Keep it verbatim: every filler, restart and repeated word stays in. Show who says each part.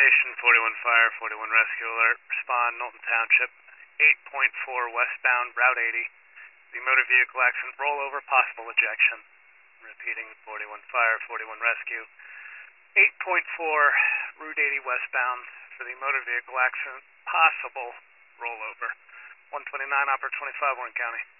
Speaker 1: Station, forty-one Fire, forty-one Rescue Alert. Respond, Knowlton Township, eight point four westbound, Route eighty. The motor vehicle accident, rollover, possible ejection. Repeating, forty-one Fire, forty-one Rescue. eight point four, Route eighty westbound for the motor vehicle accident, possible rollover. one twenty-nine, Operator twenty-five, Warren County.